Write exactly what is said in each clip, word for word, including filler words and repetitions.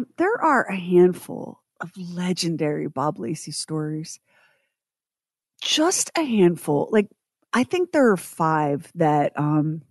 Um, there are a handful of legendary Bob Lacey stories. Just a handful. Like, I think there are five that um,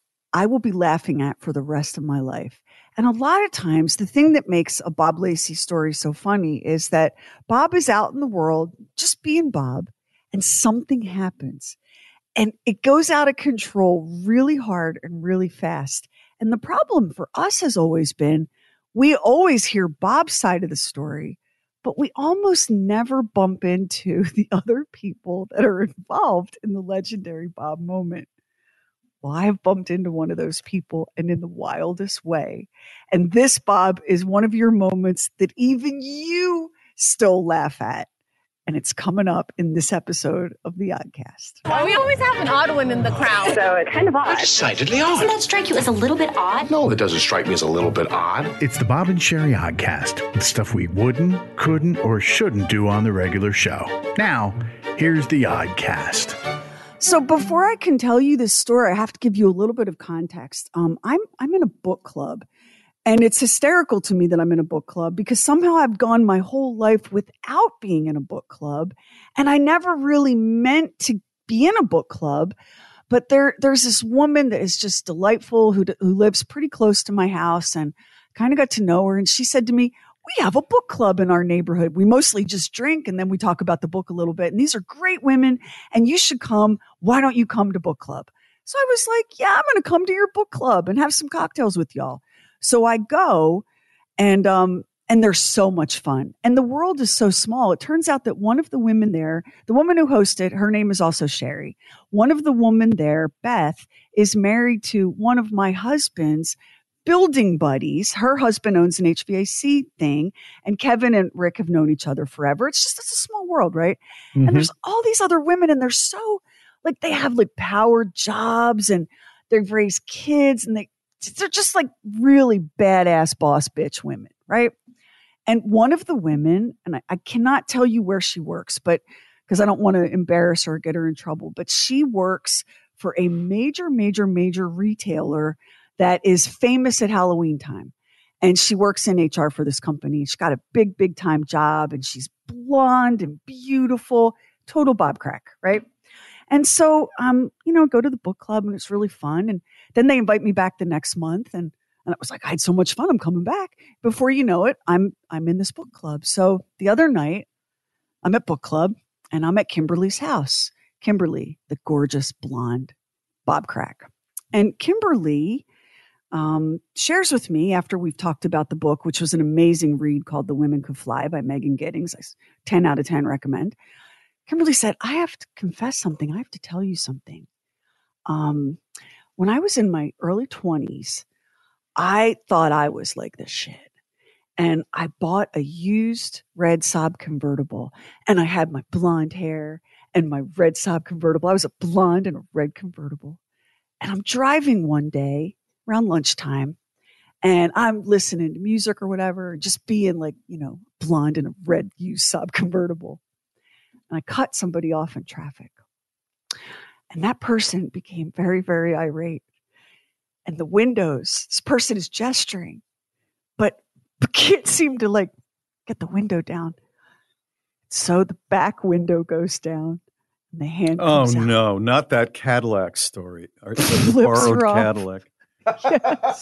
I will be laughing at for the rest of my life. And a lot of times, the thing that makes a Bob Lacey story so funny is that Bob is out in the world just being Bob, and something happens. And it goes out of control really hard and really fast. And the problem for us has always been, we always hear Bob's side of the story, but we almost never bump into the other people that are involved in the legendary Bob moment. Well, I've bumped into one of those people, and in the wildest way. And this, Bob, is one of your moments that even you still laugh at. And it's coming up in this episode of the Oddcast. Well, we always have an odd one in the crowd, so it's kind of odd. Decidedly odd. Doesn't that strike you as a little bit odd? No, it doesn't strike me as a little bit odd. It's the Bob and Sherry Oddcast, with stuff we wouldn't, couldn't, or shouldn't do on the regular show. Now, here's the Oddcast. So before I can tell you this story, I have to give you a little bit of context. Um, I'm I'm in a book club. And it's hysterical to me that I'm in a book club because somehow I've gone my whole life without being in a book club. And I never really meant to be in a book club. But there, there's this woman that is just delightful who, who lives pretty close to my house, and kind of got to know her. And she said to me, we have a book club in our neighborhood. We mostly just drink, and then we talk about the book a little bit. And these are great women, and you should come. Why don't you come to book club? So I was like, yeah, I'm going to come to your book club and have some cocktails with y'all. So I go, and um, and they're so much fun. And the world is so small. It turns out that one of the women there, the woman who hosted, her name is also Sherry. One of the women there, Beth, is married to one of my husband's building buddies. Her husband owns an H V A C thing, and Kevin and Rick have known each other forever. It's just, it's a small world, right? Mm-hmm. And there's all these other women, and they're so, like, they have like power jobs, and they've raised kids, and they, they're just like really badass boss bitch women, right? And one of the women, and I, I cannot tell you where she works, but because I don't want to embarrass her or get her in trouble, but she works for a major, major, major retailer that is famous at Halloween time. And she works in H R for this company. She's got a big, big time job, and she's blonde and beautiful, total Bob Crack, right? And so, um, you know, go to the book club, and it's really fun. And then they invite me back the next month. And, and it was like, I had so much fun. I'm coming back. Before you know it, I'm, I'm in this book club. So the other night I'm at book club, and I'm at Kimberly's house. Kimberly, the gorgeous blonde Bob Crack. And Kimberly um, shares with me, after we've talked about the book, which was an amazing read called The Women Could Fly by Megan Giddings. I ten out of ten recommend. Kimberly said, I have to confess something. I have to tell you something. Um, when I was in my early twenties, I thought I was like the shit. And I bought a used red Saab convertible, and I had my blonde hair and my red Saab convertible. I was a blonde in a red convertible. And I'm driving one day around lunchtime, and I'm listening to music or whatever, just being like, you know, blonde in a red used Saab convertible. And I cut somebody off in traffic. And that person became very, very irate. And the windows, this person is gesturing, but can't seem to like get the window down. So the back window goes down, and the hand comes Oh, out. no, not that Cadillac story. Or the borrowed Cadillac. Yes.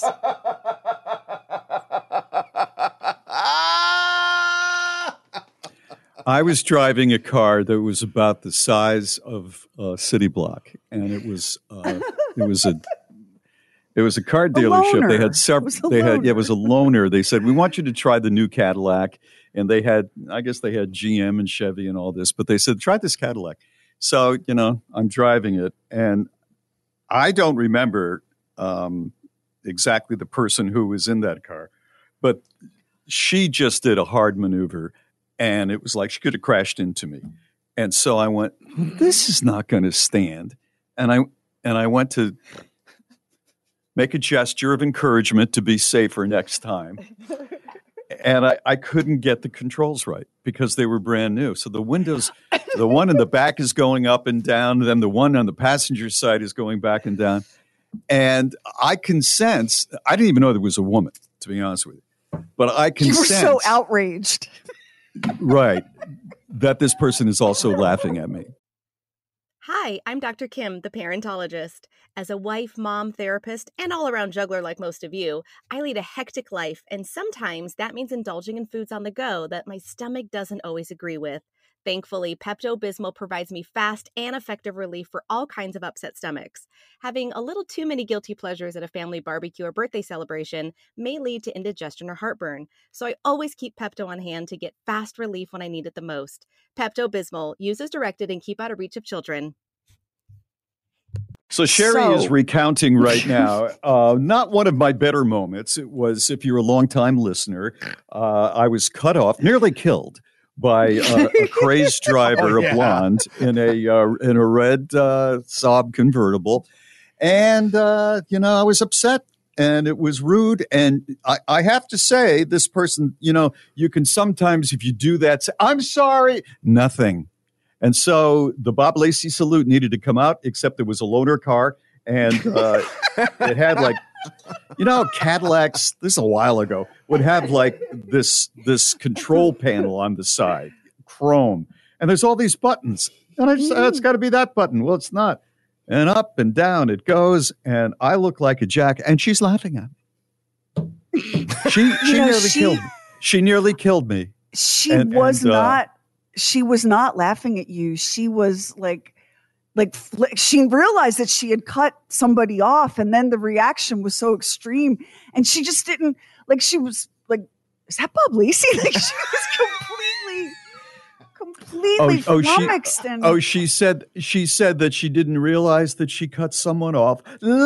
I was driving a car that was about the size of a city block, and it was uh, it was a it was a car dealership. loaner. They had It several. was a They had yeah, it loaner. was a loaner. They said, we want you to try the new Cadillac, and they had, I guess they had G M and Chevy and all this, but they said, try this Cadillac. So you know, I'm driving it, and I don't remember um, exactly the person who was in that car, but she just did a hard maneuver. And it was like she could have crashed into me. And so I went, this is not going to stand. And I and I went to make a gesture of encouragement to be safer next time. And I, I couldn't get the controls right because they were brand new. So the windows, the one in the back is going up and down. Then the one on the passenger side is going back and down. And I can sense, I didn't even know there was a woman, to be honest with you. but I can You were sense, so outraged. right, that this person is also laughing at me. Hi, I'm Doctor Kim, the parentologist. As a wife, mom, therapist, and all-around juggler like most of you, I lead a hectic life, and sometimes that means indulging in foods on the go that my stomach doesn't always agree with. Thankfully, Pepto-Bismol provides me fast and effective relief for all kinds of upset stomachs. Having a little too many guilty pleasures at a family barbecue or birthday celebration may lead to indigestion or heartburn, so I always keep Pepto on hand to get fast relief when I need it the most. Pepto-Bismol, use as directed and keep out of reach of children. So Sherry So- is recounting right now, uh, not one of my better moments. It was, if you're a longtime listener, uh, I was cut off, nearly killed by uh, a crazed driver, Oh, yeah. a blonde, in a uh, in a red uh, Saab convertible. And, uh, you know, I was upset. And it was rude. And I, I have to say, this person, you know, you can sometimes, if you do that, say, I'm sorry, nothing. And so the Bob Lacey salute needed to come out, except it was a loaner car. And uh, it had like, you know, Cadillacs, this is a while ago, would have like this, this control panel on the side, chrome. And there's all these buttons. And I just, oh, it's got to be that button. Well, it's not. And up and down it goes. And I look like a jack. And she's laughing at me. She, she You know, nearly she- killed me. She nearly killed me. She And- was and, uh, not. She was not laughing at you. She was like, like fl- she realized that she had cut somebody off, and then the reaction was so extreme, and she just didn't like. She was like, "Is that Bob Lacey?" Like she was completely, completely Oh, oh, she- flummoxed. and Oh, she said she said that she didn't realize that she cut someone off.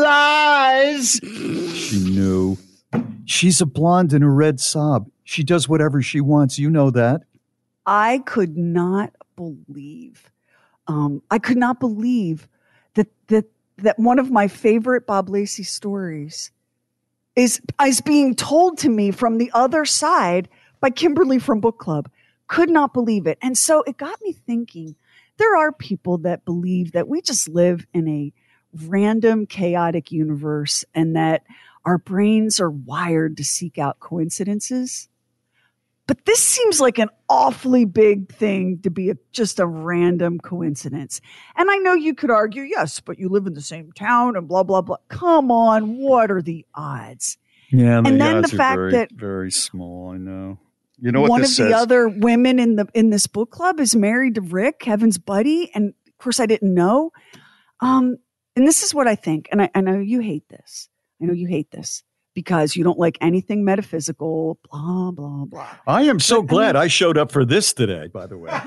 Lies. She knew. She's a blonde in a red Saab. She does whatever she wants. You know that. I could not believe, um, I could not believe that that that one of my favorite Bob Lacey stories is is being told to me from the other side by Kimberly from Book Club. Could not believe it, and so it got me thinking. There are people that believe that we just live in a random, chaotic universe, and that our brains are wired to seek out coincidences. But this seems like an awfully big thing to be a, just a random coincidence. And I know you could argue, yes, but you live in the same town and blah, blah, blah. Come on, what are the odds? Yeah, And then the fact very, that- very small. I know. You know what One this of says? the other women in the in this book club is married to Rick, Kevin's buddy. And of course, I didn't know. Um, and this is what I think. And I, I know you hate this. I know you hate this. Because you don't like anything metaphysical, blah, blah, blah. I am so But, I glad mean- I showed up for this today, by the way.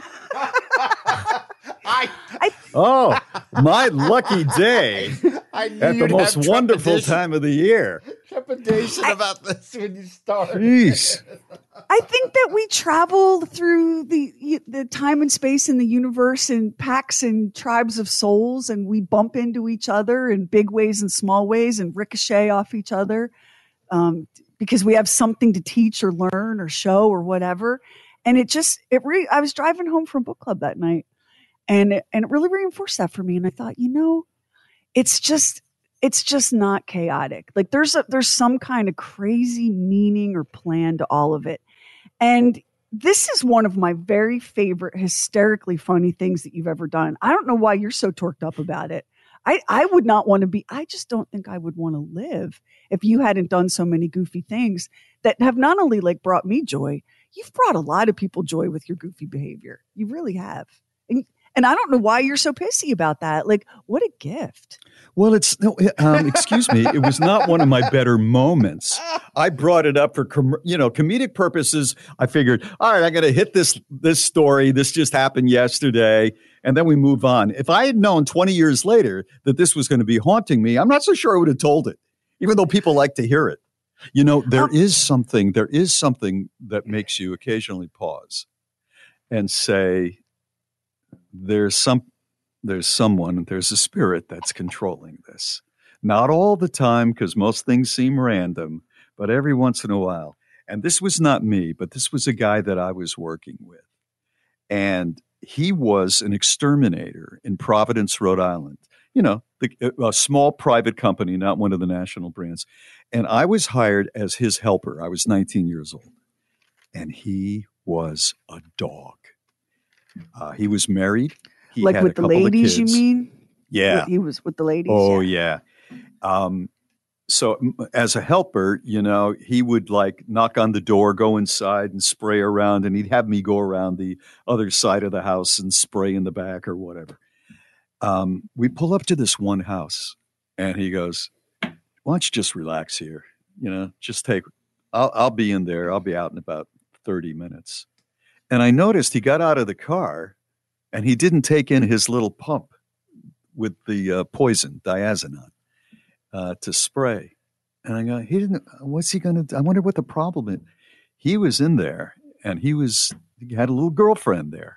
I, Oh, my lucky day I knew at the you'd most have wonderful trepidation- time of the year. Trepidation about this when you start. Jeez. I think that we travel through the the time and space in the universe in packs and tribes of souls, and we bump into each other in big ways and small ways and ricochet off each other um, because we have something to teach or learn or show or whatever. And it just, it re- I was driving home from book club that night, and it, and it really reinforced that for me. And I thought, you know, it's just, it's just not chaotic. Like there's a, there's some kind of crazy meaning or plan to all of it. And this is one of my very favorite hysterically funny things that you've ever done. I don't know why you're so torqued up about it. I, I would not want to be, I just don't think I would want to live if you hadn't done so many goofy things that have not only like brought me joy, you've brought a lot of people joy with your goofy behavior. You really have. And, and I don't know why you're so pissy about that. Like, what a gift. Well, it's no, um, excuse me. It was not one of my better moments. I brought it up for com- you know comedic purposes. I figured, all right, I got to hit this this story. This just happened yesterday, and then we move on. If I had known twenty years later that this was going to be haunting me, I'm not so sure I would have told it, even though people like to hear it. You know, there Um, is something. There is something that makes you occasionally pause and say, "There's some." There's someone, there's a spirit that's controlling this. Not all the time, because most things seem random, but every once in a while. And this was not me, but this was a guy that I was working with. And he was an exterminator in Providence, Rhode Island. You know, the, a small private company, not one of the national brands. And I was hired as his helper. I was nineteen years old. And he was a dog. Uh, he was married. He like had with a the couple ladies, of you kids. mean? Yeah. With, he was with the ladies? Oh, yeah. yeah. Um, so m- as a helper, you know, he would like knock on the door, go inside and spray around, and he'd have me go around the other side of the house and spray in the back or whatever. Um, we pull up to this one house, and he goes, why don't you just relax here? You know, just take, I'll, I'll be in there. I'll be out in about thirty minutes. And I noticed he got out of the car and he didn't take in his little pump with the uh, poison, diazinon, uh, to spray. And I go, he didn't, what's he going to do? I wonder what the problem is. He was in there and he was, he had a little girlfriend there.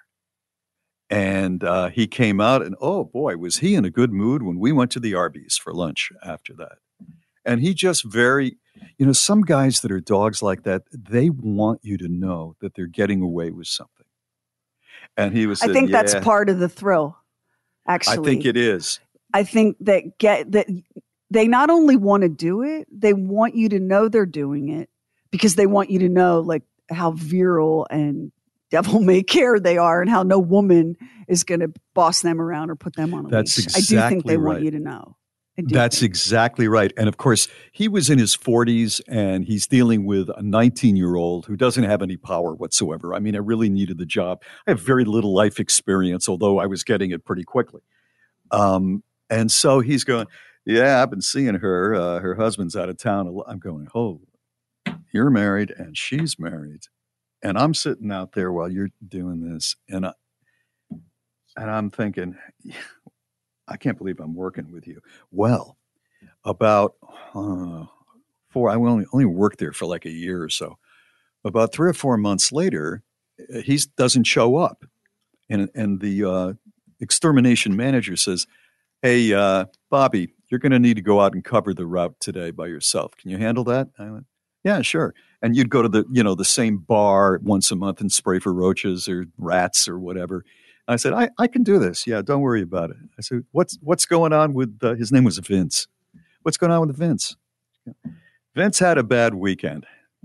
And uh, he came out and, oh boy, was he in a good mood when we went to the Arby's for lunch after that. And he just very, you know, some guys that are dogs like that, they want you to know that they're getting away with something. And he was, I said, think yeah, that's part of the thrill, actually. I think it is. I think that get that they not only want to do it, they want you to know they're doing it because they want you to know like how virile and devil may care they are and how no woman is going to boss them around or put them on a That's leash. exactly I do think they right. want you to know. That's think. exactly right. And of course, he was in his forties and he's dealing with a nineteen-year-old who doesn't have any power whatsoever. I mean, I really needed the job. I have very little life experience, although I was getting it pretty quickly. Um, and so he's going, yeah, I've been seeing her. Uh, her husband's out of town. I'm going, oh, you're married and she's married. And I'm sitting out there while you're doing this. And, I, and I'm thinking, I can't believe I'm working with you. Well, about uh, four, I only, only worked there for like a year or so. About three or four months later, he doesn't show up. And, and the uh, extermination manager says, hey, uh, Bobby, you're going to need to go out and cover the route today by yourself. Can you handle that? I went, yeah, sure. And you'd go to the, you know, the same bar once a month and spray for roaches or rats or whatever. I said, I, I can do this. Yeah, don't worry about it. I said, what's what's going on with, uh, his name was Vince. What's going on with Vince? Vince had a bad weekend.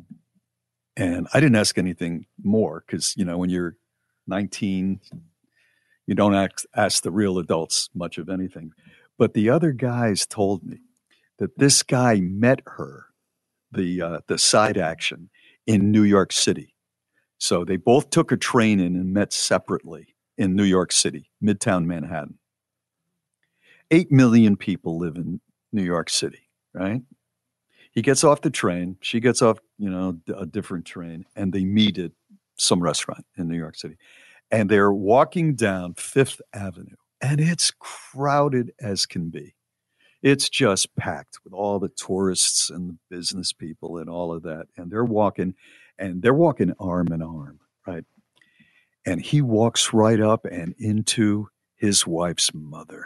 And I didn't ask anything more because, you know, when you're nineteen, you don't ask, ask the real adults much of anything. But the other guys told me that this guy met her, the uh, the side action, in New York City. So they both took a train in and met separately in New York City, Midtown Manhattan. Eight million people live in New York City, right? He gets off the train. She gets off, you know, a different train, and they meet at some restaurant in New York City. And they're walking down Fifth Avenue, and it's crowded as can be. It's just packed with all the tourists and the business people and all of that. And they're walking, and they're walking arm in arm, right? And he walks right up and into his wife's mother.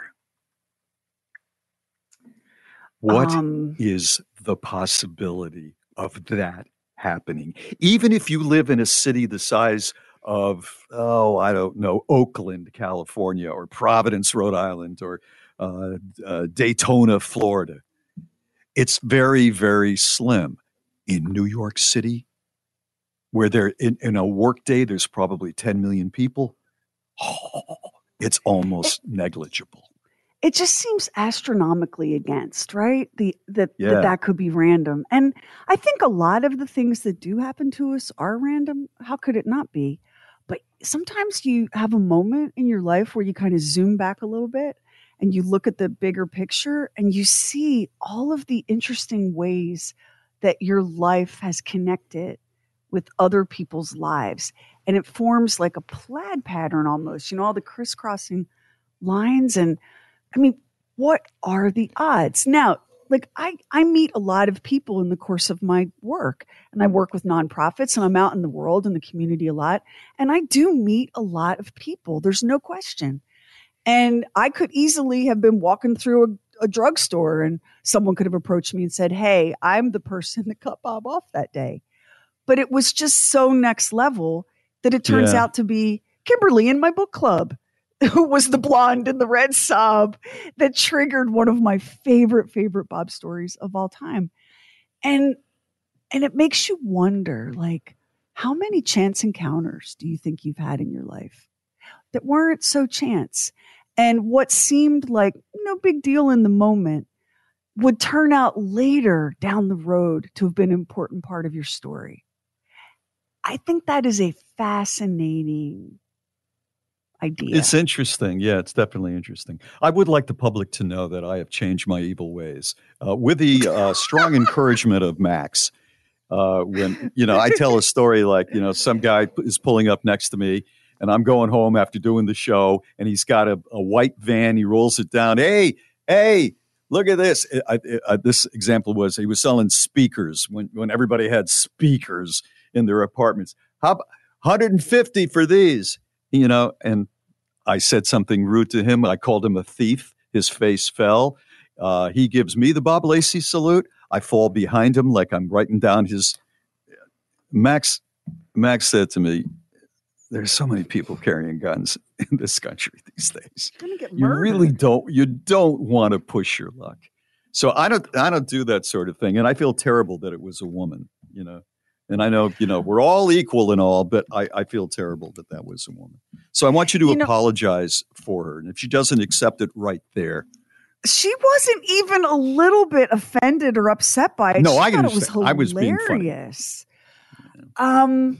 What Um, is the possibility of that happening? Even if you live in a city the size of, oh, I don't know, Oakland, California, or Providence, Rhode Island, or uh, uh, Daytona, Florida, it's very, very slim. In New York City, where there in, in a workday, there's probably ten million people, oh, it's almost negligible. It just seems astronomically against, right? The that, Yeah. that that could be random. And I think a lot of the things that do happen to us are random. How could it not be? But sometimes you have a moment in your life where you kind of zoom back a little bit and you look at the bigger picture and you see all of the interesting ways that your life has connected with other people's lives. And it forms like a plaid pattern almost, you know, all the crisscrossing lines. And I mean, what are the odds? Now, like I, I meet a lot of people in the course of my work, and I work with nonprofits, and I'm out in the world in the community a lot. And I do meet a lot of people. There's no question. And I could easily have been walking through a, a drugstore and someone could have approached me and said, hey, I'm the person that cut Bob off that day. But it was just so next level that it turns Yeah. out to be Kimberly in my book club. who was the blonde in the red sob that triggered one of my favorite, favorite Bob stories of all time. And, and it makes you wonder, like, how many chance encounters do you think you've had in your life that weren't so chance? And what seemed like no big deal in the moment would turn out later down the road to have been an important part of your story. I think that is a fascinating idea. It's interesting. Yeah, it's definitely interesting. I would like the public to know that I have changed my evil ways uh, with the uh, strong encouragement of Max. Uh, when, you know, I tell a story like, you know, some guy is pulling up next to me and I'm going home after doing the show and he's got a, a white van. He rolls it down. Hey, hey, look at this. I, I, this example was he was selling speakers when, when everybody had speakers in their apartments. How one hundred fifty for these, you know, and I said something rude to him. I called him a thief. His face fell. Uh, he gives me the Bob Lacey salute. I fall behind him like I'm writing down his. Max, Max said to me, "There's so many people carrying guns in this country these days. You really don't. You don't want to push your luck." So I don't. I don't do that sort of thing, and I feel terrible that it was a woman. You know, and I know you know we're all equal and all, but I, I feel terrible that that was a woman. So I want you to you apologize know, for her, and if she doesn't accept it right there. She wasn't even a little bit offended or upset by it. No, she I thought it was I was being funny. Hilarious. Um,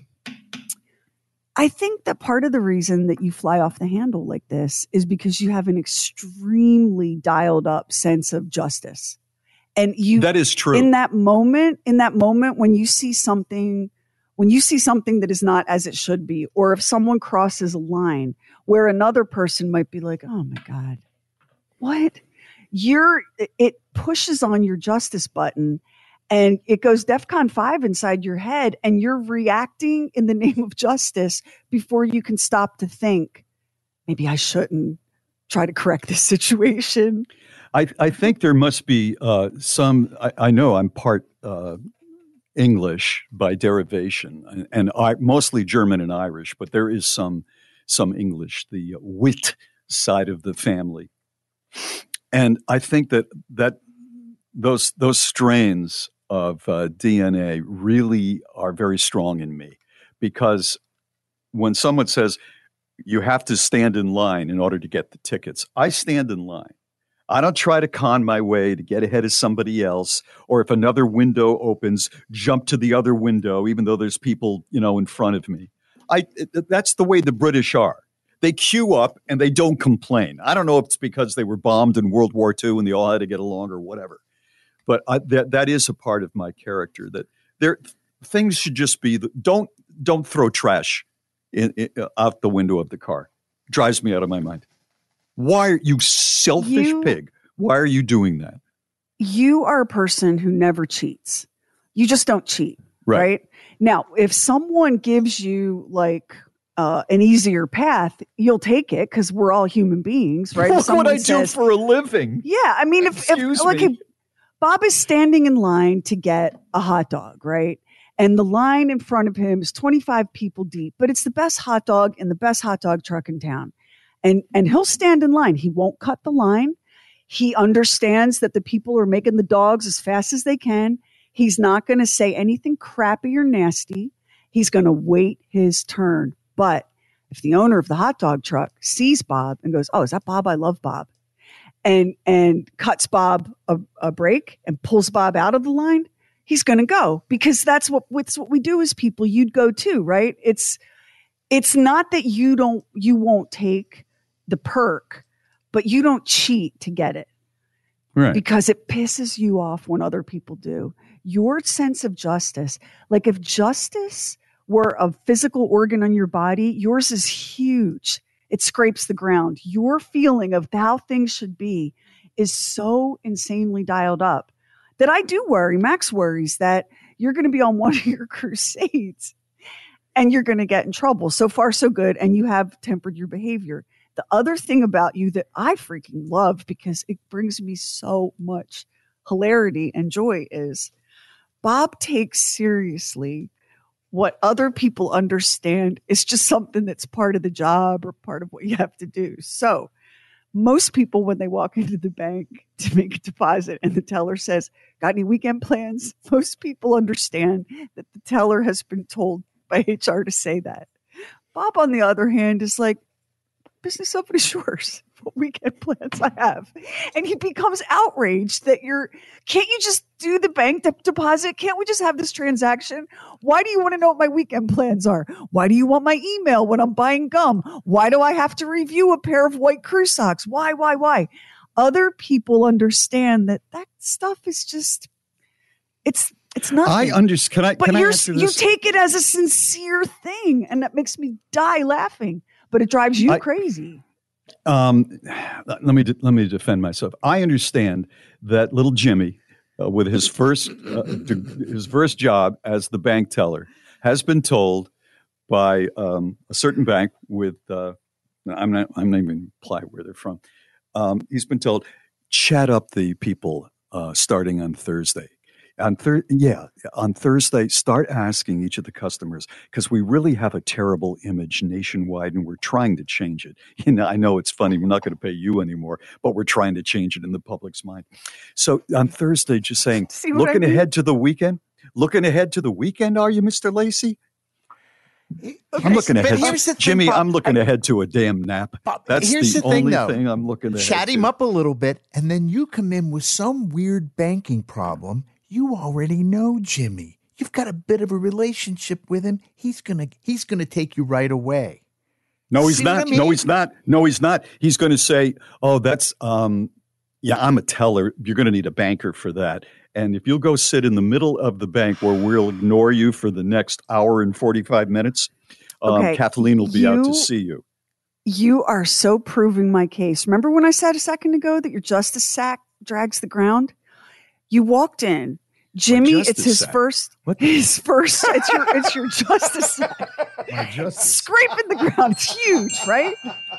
I think that part of the reason that you fly off the handle like this is because you have an extremely dialed up sense of justice. And you that is true. In that moment, in that moment when you see something, when you see something that is not as it should be, or if someone crosses a line where another person might be like, "Oh my God, what?" You're, it pushes on your justice button and it goes DEFCON five inside your head and you're reacting in the name of justice before you can stop to think, maybe I shouldn't try to correct this situation. I, I think there must be uh, some, I, I know I'm part uh, English by derivation and, and I, mostly German and Irish, but there is some, some English, the wit side of the family. And I think that that those those strains of uh, D N A really are very strong in me because when someone says you have to stand in line in order to get the tickets, I stand in line. I don't try to con my way to get ahead of somebody else, or if another window opens, jump to the other window, even though there's people, you know, in front of me. I it, that's the way the British are. They queue up and they don't complain. I don't know if it's because they were bombed in World War Two and they all had to get along or whatever. But I, that that is a part of my character. That there things should just be. Don't don't throw trash in, in, out the window of the car. It drives me out of my mind. Why are you selfish you, pig? Why are you doing that? You are a person who never cheats. You just don't cheat, right? right? Now, if someone gives you like. Uh, an easier path, you'll take it because we're all human beings, right? Look what I says, do for a living. Yeah, I mean, if, if like if Bob is standing in line to get a hot dog, right? And the line in front of him is twenty-five people deep, but it's the best hot dog in the best hot dog truck in town. And, and he'll stand in line. He won't cut the line. He understands that the people are making the dogs as fast as they can. He's not going to say anything crappy or nasty. He's going to wait his turn. But if the owner of the hot dog truck sees Bob and goes, "Oh, is that Bob? I love Bob," and and cuts Bob a, a break and pulls Bob out of the line, he's going to go because that's what it's what we do as people. You'd go too, right? It's it's not that you don't you won't take the perk, but you don't cheat to get it, right? Because it pisses you off when other people do. Your sense of justice, like if justice were a physical organ on your body, yours is huge. It scrapes the ground. Your feeling of how things should be is so insanely dialed up that I do worry. Max worries that you're going to be on one of your crusades and you're going to get in trouble. So far, so good. And you have tempered your behavior. The other thing about you that I freaking love because it brings me so much hilarity and joy is Bob takes seriously what other people understand is just something that's part of the job or part of what you have to do. So most people, when they walk into the bank to make a deposit and the teller says, got any weekend plans? Most people understand that the teller has been told by H R to say that. Bob, on the other hand, is like, business of it is yours. What weekend plans I have. And he becomes outraged that you're, can't you just do the bank de- deposit? Can't we just have this transaction? Why do you want to know what my weekend plans are? Why do you want my email when I'm buying gum? Why do I have to review a pair of white crew socks? Why, why, why? Other people understand that that stuff is just, it's, it's nothing. I understand. Can I, but can I you're, answer you this? take it as a sincere thing, and that makes me die laughing, but it drives you I, crazy. Um, let me de- let me defend myself. I understand that little Jimmy, uh, with his first uh, de- his first job as the bank teller, has been told by um, a certain bank with uh, I'm not I'm not even imply where they're from. Um, he's been told, chat up the people uh, starting on Thursday. On thir- yeah, on Thursday, start asking each of the customers, because we really have a terrible image nationwide, and we're trying to change it. You know, I know it's funny. We're not going to pay you anymore, but we're trying to change it in the public's mind. So on Thursday, just saying, looking I mean? ahead to the weekend. Looking ahead to the weekend, are you, Mister Lacey? Okay, I'm looking but ahead, here's the thing, Jimmy. Bob, I'm looking I, ahead to a damn nap. Bob, That's here's the, the thing, only though. thing I'm looking ahead Chat to. him up a little bit, and then you come in with some weird banking problem. You already know Jimmy. You've got a bit of a relationship with him. He's gonna he's gonna take you right away. No, he's See not. what I mean? No, he's not. No, he's not. He's going to say, "Oh, that's um, yeah, I'm a teller. You're going to need a banker for that." And if you'll go sit in the middle of the bank where we'll ignore you for the next hour and forty-five minutes, um, Okay, Kathleen will be out to you- see you. You are so proving my case. Remember when I said a second ago that your justice sack drags the ground? You walked in. Jimmy, justice it's his sack? first, What? his first, it's your, it's your justice sack. My justice. Scraping the ground. It's huge, right?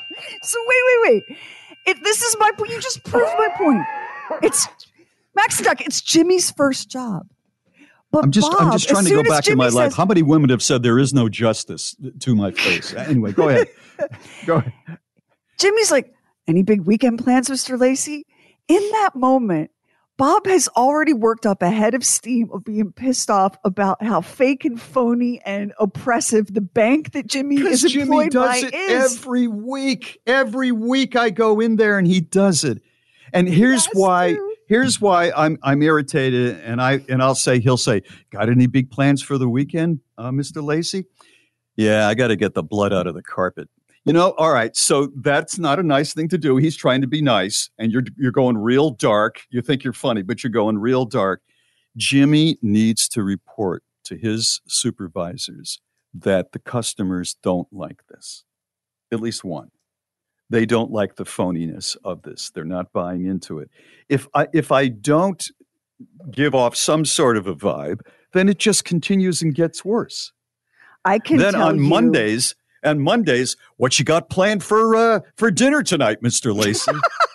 So wait, wait, wait. It, this is my point. You just proved my point. It's, Max Duck, it's Jimmy's first job. But I'm just, Bob, I'm just trying as to go soon as back to Jimmy my life. says- How many women have said there is no justice to my face? Anyway, go ahead. Go ahead. Jimmy's like, any big weekend plans, Mister Lacey? In that moment, Bob has already worked up a head of steam of being pissed off about how fake and phony and oppressive the bank that Jimmy is Because Jimmy employed does by it is. every week. Every week I go in there and he does it. And here's Yes, why. dude. Here's why I'm I'm irritated. And I and I'll say he'll say, "Got any big plans for the weekend, uh, Mister Lacey?" Yeah, I got to get the blood out of the carpet. You know, all right. So that's not a nice thing to do. He's trying to be nice, and you're you're going real dark. You think you're funny, but you're going real dark. Jimmy needs to report to his supervisors that the customers don't like this. At least one. They don't like the phoniness of this. They're not buying into it. If I if I don't give off some sort of a vibe, then it just continues and gets worse. I can Then tell on you, Mondays and Mondays, what you got planned for uh, for dinner tonight, Mister Lacey?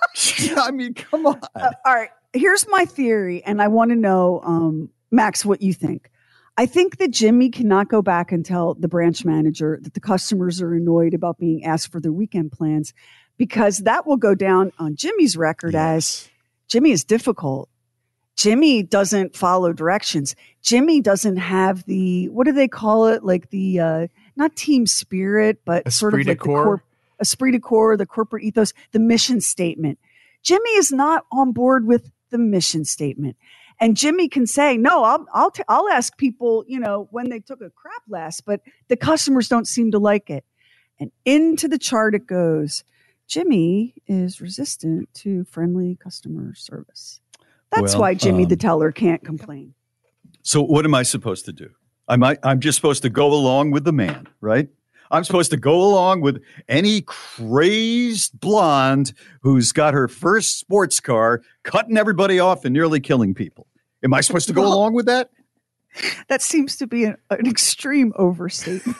I mean, come on. Uh, all right, here's my theory, and I want to know, um, Max, what you think. I think that Jimmy cannot go back and tell the branch manager that the customers are annoyed about being asked for their weekend plans, because that will go down on Jimmy's record as Jimmy is difficult. Jimmy doesn't follow directions. Jimmy doesn't have the, what do they call it? Like the, uh, not team spirit, but sort of Esprit de like the corps? corp, esprit de corps, the corporate ethos, the mission statement. Jimmy is not on board with the mission statement. And Jimmy can say, no, I'll, I'll, t- I'll ask people, you know, when they took a crap last, but the customers don't seem to like it. And into the chart it goes. Jimmy is resistant to friendly customer service. That's Well, why Jimmy um, the teller can't complain. So what am I supposed to do? I might, I'm just supposed to go along with the man, right? I'm supposed to go along with any crazed blonde who's got her first sports car, cutting everybody off and nearly killing people. Am I supposed to go Well, along with that? That seems to be an, an extreme overstatement.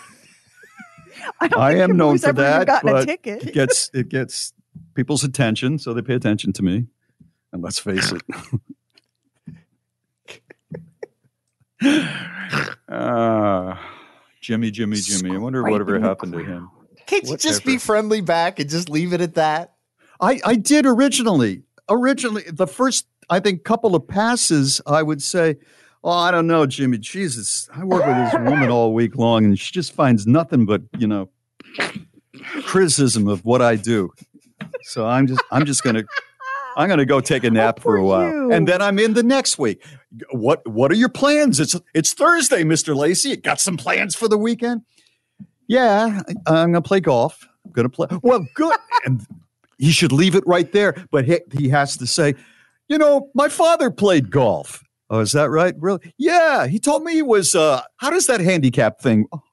I, don't I think am known anybody's for ever even that, gotten a but ticket. it gets it gets people's attention, so they pay attention to me. And let's face it. uh, Jimmy, Jimmy, Jimmy. I wonder Right whatever in the happened to him. Can't you just be Whatever. friendly back and just leave it at that? I, I did originally. Originally, the first, I think, couple of passes, I would say, oh, I don't know, Jimmy. Jesus, I work with this woman all week long, and she just finds nothing but, you know, criticism of what I do. So I'm just, I'm just gonna, I'm gonna go take a nap Oh, for a poor while, you. and then I'm in the next week. What, what are your plans? It's, it's Thursday, Mister Lacey. You got some plans for the weekend? Yeah, I- I'm gonna play golf. I'm gonna play. Well, good. And he should leave it right there, but he, he has to say, you know, my father played golf. Oh, is that right? Really? Yeah, he told me he was. Uh, how does that handicap thing? Oh,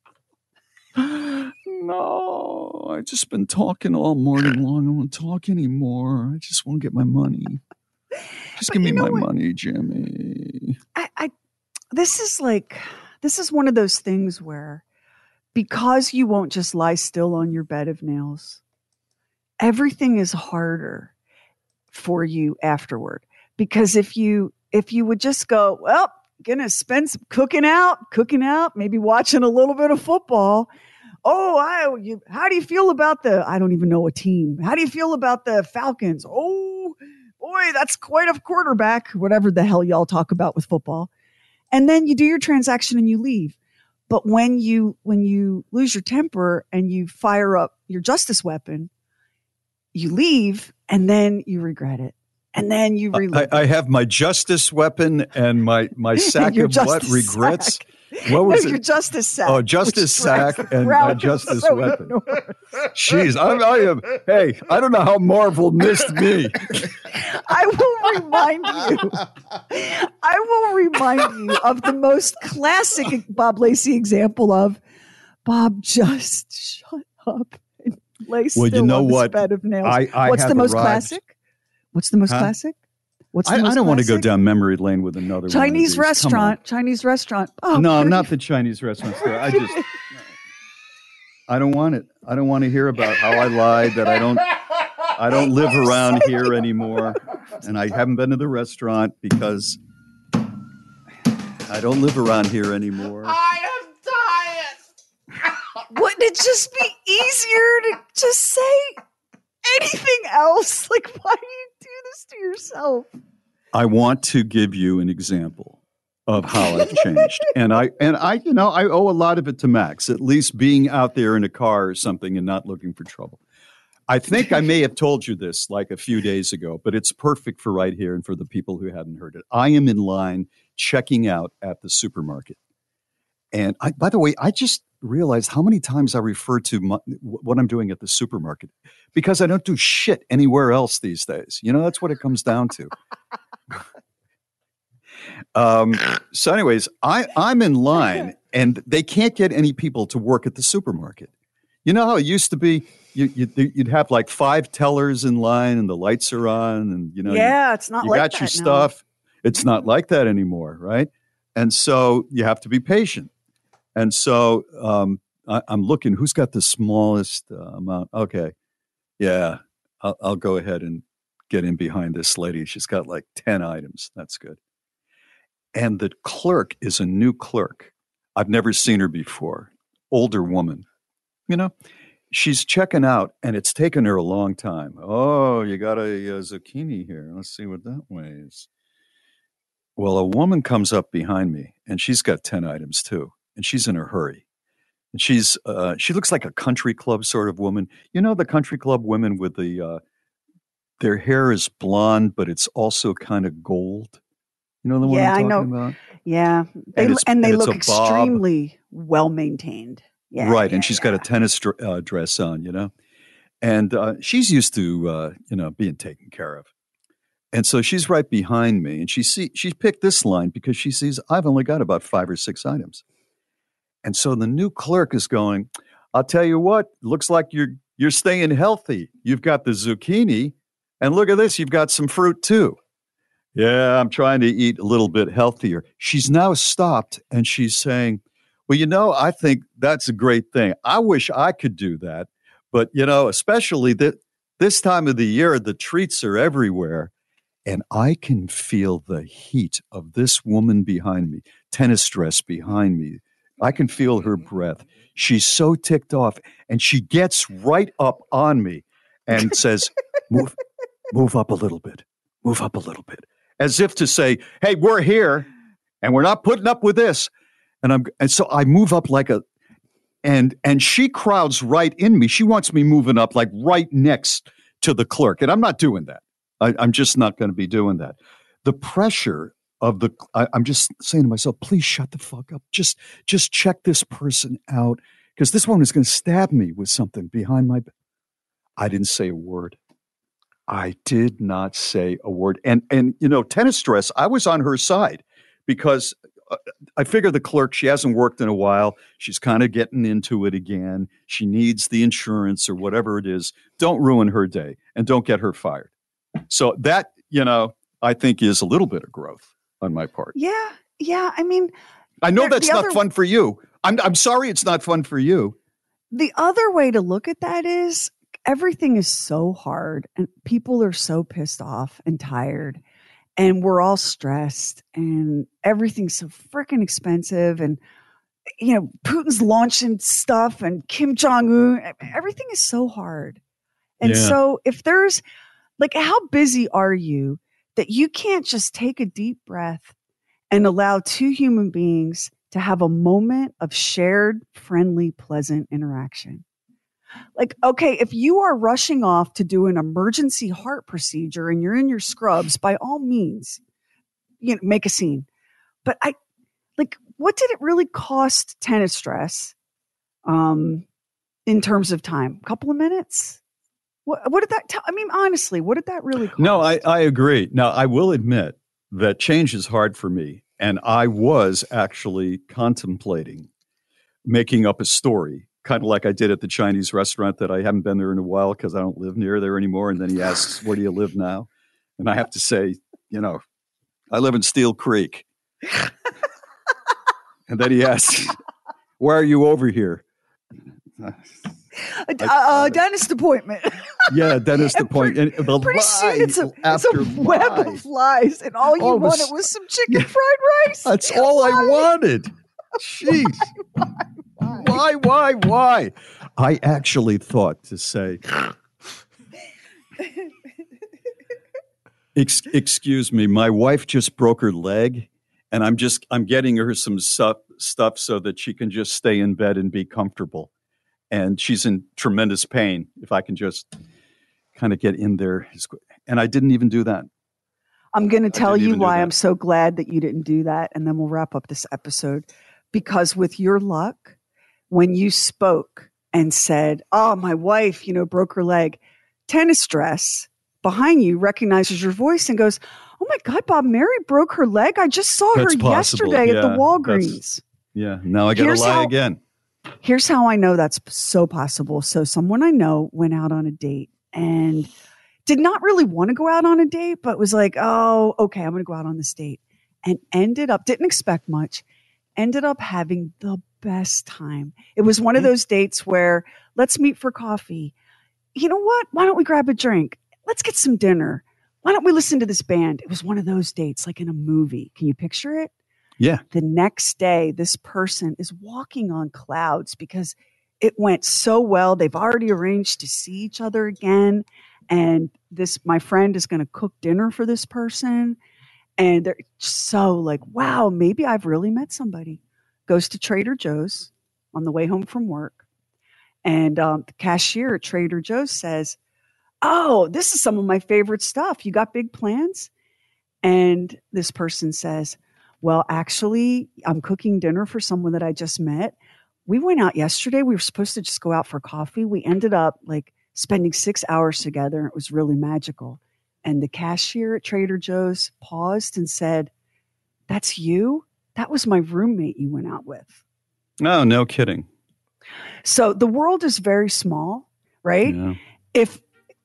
no, I've just been talking all morning long. I don't want to talk anymore. I just want to get my money. Just But give me you know my what? money, Jimmy. I, I this is like this is one of those things where because you won't just lie still on your bed of nails, everything is harder for you afterward. Because if you if you would just go, well, gonna spend some cooking out, cooking out, maybe watching a little bit of football. Oh, I you, how do you feel about the I don't even know a team. How do you feel about the Falcons? Oh, boy, that's quite a quarterback, whatever the hell y'all talk about with football. And then you do your transaction and you leave. But when you when you lose your temper and you fire up your justice weapon, you leave and then you regret it. And then you relive I, I have my justice weapon and my my sack Your of what justice regrets. sack. What was no, it? your justice sack. Oh, justice which drags sack the and crowd my justice so weapon. enormous. Jeez, I'm, I am. Hey, I don't know how Marvel missed me. I will remind you. I will remind you of the most classic Bob Lacey example of Bob. Just shut up and lay still Well, you know on this what? bed of nails. I, I What's have the most arrived- classic? What's the most Huh? classic? What's the I, most I don't want to go classic? down memory lane with another one of Chinese these. Come on. restaurant. Chinese restaurant. Oh, No, pretty- not the Chinese restaurant store. I just, I don't want it. I don't want to hear about how I lied, that I don't, I don't live around here anymore, and I haven't been to the restaurant because I don't live around here anymore. Wouldn't it just be easier to just say anything else? Like, why do you do this to yourself? I want to give you an example of how I've changed, and I, and I, you know, I owe a lot of it to Max. At least being out there in a car or something and not looking for trouble. I think I may have told you this like a few days ago, but it's perfect for right here and for the people who hadn't heard it. I am in line checking out at the supermarket. And I, by the way, I just realized how many times I refer to my, what I'm doing at the supermarket because I don't do shit anywhere else these days. You know, that's what it comes down to. um, so anyways, I, I'm in line and they can't get any people to work at the supermarket. You know how it used to be? You, you, you'd have like five tellers in line and the lights are on and, you know, Yeah, it's not you like got that your now. stuff. It's not like that anymore, right? And so you have to be patient. And so um, I, I'm looking, who's got the smallest uh, amount? Okay, yeah, I'll, I'll go ahead and get in behind this lady. She's got like ten items. That's good. And the clerk is a new clerk. I've never seen her before. Older woman. You know, she's checking out, and it's taken her a long time. Oh, you got a, a zucchini here. Let's see what that weighs. Well, a woman comes up behind me, and she's got ten items too, and she's in a hurry. And she's uh, she looks like a country club sort of woman. You know, the country club women with the uh, their hair is blonde, but it's also kind of gold. You know the one Yeah, I I'm know. talking about? Yeah, they And and, it's- they and it's look a bob. extremely well maintained. Yeah, Right, yeah, and she's yeah. got a tennis dr- uh, dress on, you know, and uh, she's used to, uh, you know, being taken care of. And so she's right behind me, and she see she picked this line because she sees I've only got about five or six items. And so the new clerk is going, I'll tell you what, looks like you're you're staying healthy. You've got the zucchini, and look at this, you've got some fruit too. Yeah, I'm trying to eat a little bit healthier. She's now stopped, and she's saying, well, you know, I think that's a great thing. I wish I could do that. But, you know, especially that this time of the year, the treats are everywhere. And I can feel the heat of this woman behind me, tennis dress behind me, I can feel her breath. She's so ticked off, and she gets right up on me and says, move, move up a little bit, move up a little bit, as if to say, hey, we're here, and we're not putting up with this. And I'm, and so I move up like a, and and she crowds right in me. She wants me moving up like right next to the clerk, and I'm not doing that. I, I'm just not going to be doing that. The pressure of the, I, I'm just saying to myself, please shut the fuck up. Just, just check this person out, because this one is going to stab me with something behind my back. I didn't say a word. I did not say a word. And, and you know, tennis stress, I was on her side because uh, I figure the clerk, she hasn't worked in a while. She's kind of getting into it again. She needs the insurance or whatever it is. Don't ruin her day and don't get her fired. So that, you know, I think is a little bit of growth on my part. Yeah. Yeah. I mean, I know there, that's not other, fun for you. I'm I'm sorry it's not fun for you. The other way to look at that is everything is so hard and people are so pissed off and tired and we're all stressed and everything's so freaking expensive. And, you know, Putin's launching stuff and Kim Jong-un, everything is so hard. And Yeah. so if there's like, how busy are you that you can't just take a deep breath and allow two human beings to have a moment of shared, friendly, pleasant interaction? Like, okay, if you are rushing off to do an emergency heart procedure and you're in your scrubs, by all means, you know, make a scene. But I, like, what did it really cost tennis stress um, in terms of time? A couple of minutes? What, what did that tell? I mean, honestly, what did that really cost? No, I, I agree. Now, I will admit that change is hard for me. And I was actually contemplating making up a story, kind of like I did at the Chinese restaurant that I haven't been there in a while because I don't live near there anymore. And then he asks, where do you live now? And I have to say, you know, I live in Steel Creek. And then he asks, why are you over here? A uh, dentist appointment. Yeah, dentist appointment. Pretty, and pretty soon it's a, it's a web lie. of lies, and all you all wanted this, was some chicken yeah, fried rice. That's all why? I wanted. Jeez. Why why, why, why, why? I actually thought to say, Ex- excuse me, my wife just broke her leg, and I'm just, I'm getting her some stuff, stuff so that she can just stay in bed and be comfortable. And she's in tremendous pain. If I can just kind of get in there. And I didn't even do that. I'm going to tell you why I'm so glad that you didn't do that. And then we'll wrap up this episode. Because with your luck, when you spoke and said, oh, my wife, you know, broke her leg, tennis dress behind you recognizes your voice and goes, oh my God, Bob, Mary broke her leg. I just saw That's her possible. yesterday yeah, at the Walgreens. Yeah. Now I got to lie how, again. Here's how I know that's so possible. So someone I know went out on a date and did not really want to go out on a date, but was like, oh, okay, I'm going to go out on this date. And ended up, didn't expect much, ended up having the best time. It was one of those dates where let's meet for coffee. You know what? Why don't we grab a drink? Let's get some dinner. Why don't we listen to this band? It was one of those dates like in a movie. Can you picture it? Yeah. The next day, this person is walking on clouds because it went so well. They've already arranged to see each other again. And this, my friend is going to cook dinner for this person. And they're so like, wow, maybe I've really met somebody. Goes to Trader Joe's on the way home from work. And um, the cashier at Trader Joe's says, oh, this is some of my favorite stuff. You got big plans? And this person says, well, actually, I'm cooking dinner for someone that I just met. We went out yesterday. We were supposed to just go out for coffee. We ended up like spending six hours together. It was really magical. And the cashier at Trader Joe's paused and said, that's you? That was my roommate you went out with. No, no kidding. So the world is very small, right? Yeah. If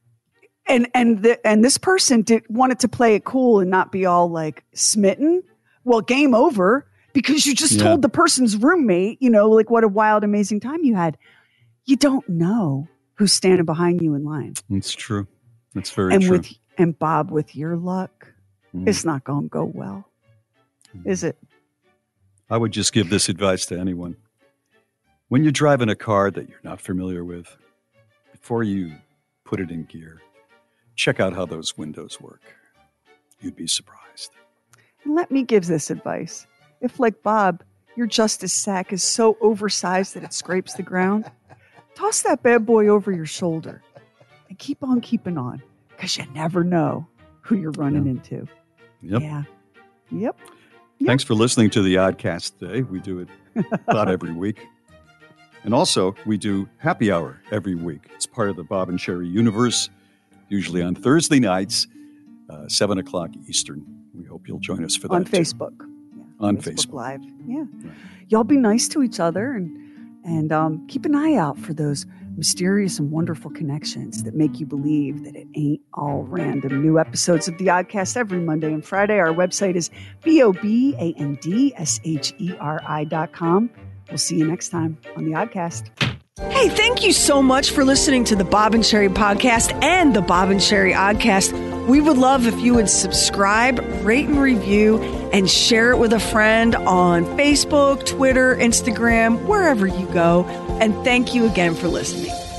and and the, and this person did wanted to play it cool and not be all like smitten. Well, game over because you just yeah. told the person's roommate, you know, like what a wild, amazing time you had. You don't know who's standing behind you in line. It's true. That's very and true. With, and Bob, with your luck, mm. it's not going to go well, mm. is it? I would just give this advice to anyone. When you're driving a car that you're not familiar with, before you put it in gear, check out how those windows work. You'd be surprised. And let me give this advice. If, like Bob, your justice sack is so oversized that it scrapes the ground, toss that bad boy over your shoulder and keep on keeping on, because you never know who you're running yeah. into. Yep. Yeah. Yep. Thanks for listening to the Oddcast today. We do it about every week. And also, we do Happy Hour every week. It's part of the Bob and Sherry universe, usually on Thursday nights, uh, seven o'clock Eastern. We hope you'll join us for that. On too. Facebook. Yeah. On Facebook, Facebook. Live. Yeah. Right. Y'all be nice to each other and and um, keep an eye out for those mysterious and wonderful connections that make you believe that it ain't all random. New episodes of The Oddcast every Monday and Friday. Our website is B O B A N D S H E R I dot com. We'll see you next time on The Oddcast. Hey, thank you so much for listening to the Bob and Sherry podcast and the Bob and Sherry Oddcast. We would love if you would subscribe, rate and review, and share it with a friend on Facebook, Twitter, Instagram, wherever you go. And thank you again for listening.